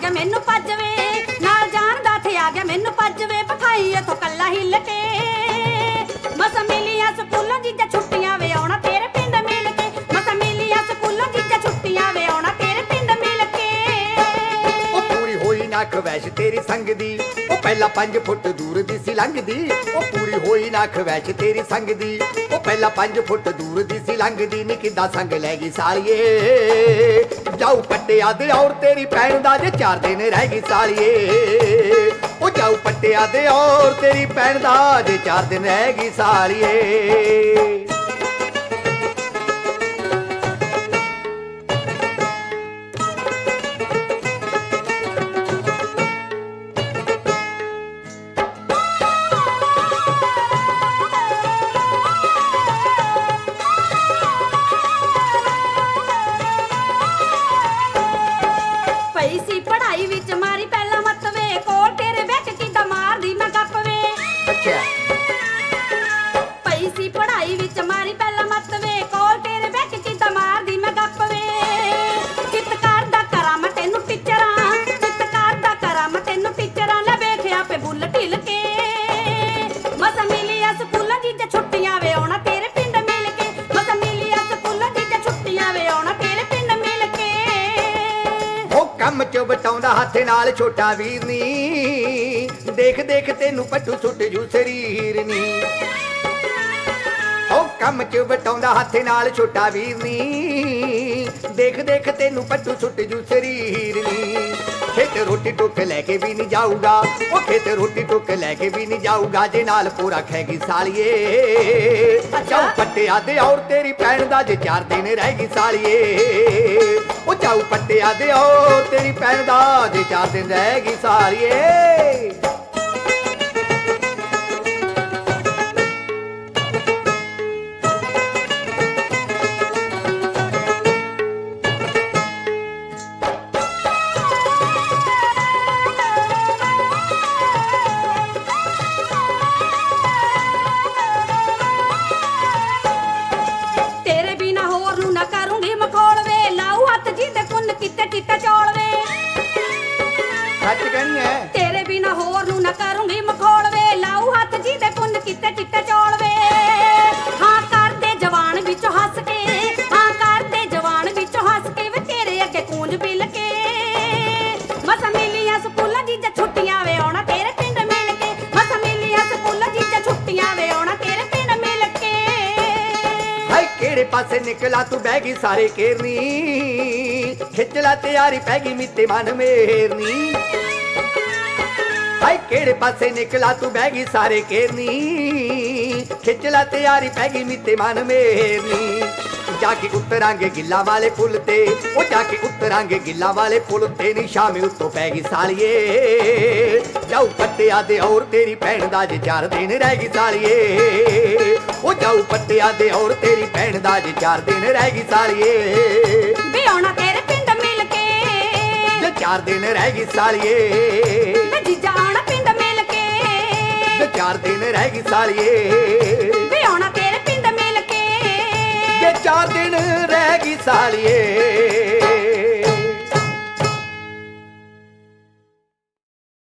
ਗਿਆ ਮੈਨੂੰ ਭੱਜਵੇ ਨਾਲ ਜਾਣ ਦਾ ਥੇ ਆ ਗਿਆ ਮੈਨੂੰ ਭੱਜਵੇ ਪਖਾਈ ਇਥੋਂ ਕੱਲਾ ਹਿੱਲ ਕੇ ਮਸਾਂ ਮਿਲੀਆਂ ਸਕੂਲੋਂ ਜੀਜਾ ਛੁੱਟੀਆਂ ਵੇ ਆਉਣਾ ਤੇਰੇ ਪਿੰਡ ਮਿਲ ਕੇ ਮਸਾਂ ਮਿਲੀਆਂ ਸਕੂਲੋਂ ਜੀਜਾ ਛੁੱਟੀਆਂ ਵੇ ਆਉਣਾ ਤੇਰੇ ਪਿੰਡ ਮਿਲ ਕੇ ਉਹ ਪੂਰੀ ਹੋਈ ਨਾ ਖਵੈਸ਼ ਤੇਰੀ ਸੰਗ ਦੀ ਉਹ ਪਹਿਲਾਂ 5 ਫੁੱਟ ਦੂਰ ਦੀ ਸੀ ਲੰਘਦੀ ਉਹ ਪੂਰੀ ਹੋਈ ਨਾ ਖਵੈਸ਼ ਤੇਰੀ ਸੰਗ ਦੀ ਉਹ ਪਹਿਲਾਂ 5 ਫੁੱਟ ਦੂਰ ਦੀ ਸੀ ਲੰਘਦੀ ਨੀ ਕਿੱਦਾਂ ਸੰਗ ਲੈ ਗਈ ਸਾਲੀਏ ਜਾਊ ਪੱਟਿਆ ਦੇ ਔਰ ਤੇਰੀ ਭੈਣ ਦਾ ਜੇ 4 ਦਿਨ ਰਹਿ ਗਈ ਸਾਲੀਏ ਉਹ ਜਾਊ ਪੱਟਿਆ ਦੇ ਔਰ ਤੇਰੀ ਭੈਣ ਦਾ ਜੇ 4 ਦਿਨ ਰਹਿ ਗਈ ਸਾਲੀਏ ਪਈ ਸੀ ਪੜ੍ਹਾਈ ਵਿੱਚ ਮਾਰੀ ਪਹਿਲਾਂ ਮੱਤ ਵੇ ਕੋਲ ਤੇਰੇ ਵਿੱਚ ਕਿੱਦਾਂ ਮਾਰਦੀ ਮੈਂ ਗੱਪ ਵੇ ਅੱਛਾ ਪਈ ਸੀ ਪੜ੍ਹਾਈ ਵਿੱਚ ਮਾਰੀ ਪਹਿਲਾਂ ਮੱਤ ਵੇ ਕੋਲ ਤੇਰੇ ਵਿੱਚ ਕਿੱਦਾਂ ਮਾਰਦੀ ਮੈਂ ਗੱਪ ਵੇ ਚਿੱਤਕਾਰ ਦਾ ਕਰਾਂ ਮੈਂ ਤੈਨੂੰ ਟੀਚਰਾਂ ਚਿੱਤਕਾਰ ਦਾ ਕਰਾਂ ਮੈਂ ਤੈਨੂੰ ਟੀਚਰਾਂ ਲੈ ਵੇਖਿਆ ਪੇ ਬੁੱਲ ਢਿੱਲ ਕੇ ਮਸਾਂ ਮਿਲੀਆਂ ਸਕੂਲਾਂ ਜੀਜਾ ਛੁੱਟੀਆਂ ਵੇ ਆਉਣਾ ਤੇਰੇ ਪਿੰਡ ਮਿਲ ਕੇ ਮਸਾਂ ਮਿਲੀਆਂ ਸਕੂਲਾਂ ਜੀਜਾ ਛੁੱਟੀਆਂ ਵੇ ਆਉਣਾ ਤੇਰੇ ਪਿੰਡ ਮਿਲ ਕੇ ਉਹ ਕੰਮ ਚ ਬਟਾਉਂਦਾ ਹੱਥ ਨਾਲ ਛੋਟਾ ਵੀਰ ਨੀ ਦੇਖ ਦੇਖ ਤੈਨੂੰ ਪੱਟੂ ਸੁੱਟ ਜੂ ਸਰੀਰ ਨੀ ਉਹ ਕੰਮ ਚ ਬਟਾਉਂਦਾ ਹੱਥ ਨਾਲ ਛੋਟਾ ਵੀਰ ਨੀ ਦੇਖ ਦੇਖ ਤੈਨੂੰ ਪੱਟੂ ਸੁੱਟ ਜੂ ਸਰੀਰ ਨੀ ਖੇਤ ਰੋਟੀ ਟੁੱਕ ਲੈ ਕੇ ਵੀ ਨਹੀਂ ਜਾਊਗਾ ਉਹ ਖੇਤ ਰੋਟੀ ਟੁੱਕ ਲੈ ਕੇ ਵੀ ਨਹੀਂ ਜਾਊਗਾ ਜੇ ਨਾਲ ਪੂਰਾ ਖੈਗੀ ਸਾਲੀਏ ਜਾਊ ਪੱਟਿਆ ਦੇ ਔਰ ਤੇਰੀ ਭੈਣ ਦਾ ਜੇ 4 ਦਿਨ ਰਹਿ ਗਈ ਸਾਲੀਏ ਉਹ ਜਾਊ ਪੱਟਿਆ ਦੇ ਔਰ ਤੇਰੀ ਭੈਣ ਦਾ ਜੇ 4 ਦਿਨ ਰਹਿ ਗਈ ਸਾਲੀਏ ਤੇਰੇ ਬਿਨਾ ਹੋਰ ਨੂੰ ਨਾ ਕਰੂੰਗੀ ਮਖੌਲ ਵੇ ਲਾਊ ਹੱਥ ਜੀ ਤੇ ਕੁੰਨ ਕਿਤੇ ਚਿੱਟਾ ਚੌਲ ਵੇ ਸੱਚ ਕਹਿੰਦੀ ਐ ਤੇਰੇ ਬਿਨਾ ਹੋਰ ਨੂੰ ਨਾ ਕਰੂੰਗੀ ਮਖੌਲ ਵੇ ਲਾਊ ਹੱਥ ਜੀ ਤੇ ਕੁੰਨ ਕਿਤੇ ਚਿੱਟਾ ਚੌਲ ਵੇ ਹਾਂ ਕਰਦੇ ਜਵਾਨ ਵਿੱਚੋਂ ਹੱਸ ਕੇ ਹਾਂ ਕਰਦੇ ਜਵਾਨ ਵਿੱਚੋਂ ਹੱਸ ਕੇ ਵੇ ਤੇਰੇ ਅੱਗੇ ਕੂੰਜ ਬਿਲ ਕੇ ਮਸਾਂ ਮਿਲੀਆਂ ਸਕੂਲਾਂ ਜੀਜਾ ਛੁੱਟੀਆਂ ਵੇ ਆਉਣਾ ਤੇਰੇ ਪਿੰਡ ਮਿਲ ਕੇ ਮਸਾਂ ਮਿਲੀਆਂ ਸਕੂਲਾਂ ਜੀਜਾ ਛੁੱਟੀਆਂ ਵੇ ਆਉਣਾ ਤੇਰੇ ਪਿੰਡ ਮਿਲ ਕੇ ਹਾਏ ਕਿਹੜੇ ਪਾਸੇ ਨਿਕਲਾ ਤੂੰ ਬਹਿ ਗਈ ਸਾਰੇ ਕੇਰਨੀ ਖਿੱਚ ਲਾ ਤਿਆਰੀ ਪੈ ਗਈ ਮਿੱਤੇ ਮਨ ਮੇਰਨੀ ਹਾਏ ਕਿਹੜੇ ਪਾਸੇ ਨਿਕਲਾ ਤੂੰ ਬਹਿ ਗਈ ਸਾਰੇ ਕੇਰਨੀ ਖਿੱਚ ਲਾ ਤਿਆਰੀ ਪੈ ਗਈ ਮਿੱਤੇ ਮਨ ਮੇਰਨੀ ਜਾ ਕੇ ਉਤਰਾਂਗੇ ਗਿੱਲਾ ਵਾਲੇ ਪੁੱਲ ਤੇ ਉਹ ਜਾ ਕੇ ਉਤਰਾਂਗੇ ਗਿੱਲਾ ਵਾਲੇ ਪੁੱਲ ਤੇ ਨੀ ਸ਼ਾਮੇ ਉੱਤੋਂ ਪੈ ਗਈ ਸਾਲੀਏ ਜਾਊ ਪੱਟਿਆ ਦੇ ਔਰ ਤੇਰੀ ਭੈਣ ਦਾ ਜੇ 4 ਦਿਨ ਰਹਿ ਗਈ ਸਾਲੀਏ ਉਹ ਜਾਊ ਪੱਟਿਆ ਦੇ ਔਰ ਤੇਰੀ ਭੈਣ ਦਾ ਜੇ 4 ਦਿਨ ਰਹਿ ਗਈ ਸਾਲੀਏ ਵੇ ਆਉਣਾ ਤੇਰੇ ਪਿੰਡ ਮਿਲ ਕੇ ਜੇ 4 ਦਿਨ ਰਹਿ ਗਈ ਸਾਲੀਏ ਵੇ ਜੀਜਾ ਆਉਣਾ ਪਿੰਡ ਮਿਲ ਕੇ ਜੇ 4 ਦਿਨ ਰਹਿ ਗਈ ਸਾਲੀਏ ਵੇ ਆਉਣਾ ਤੇਰੇ ਪਿੰਡ ਮਿਲ ਕੇ ਜੇ 4 ਦਿਨ ਰਹਿ ਗਈ ਸਾਲੀਏ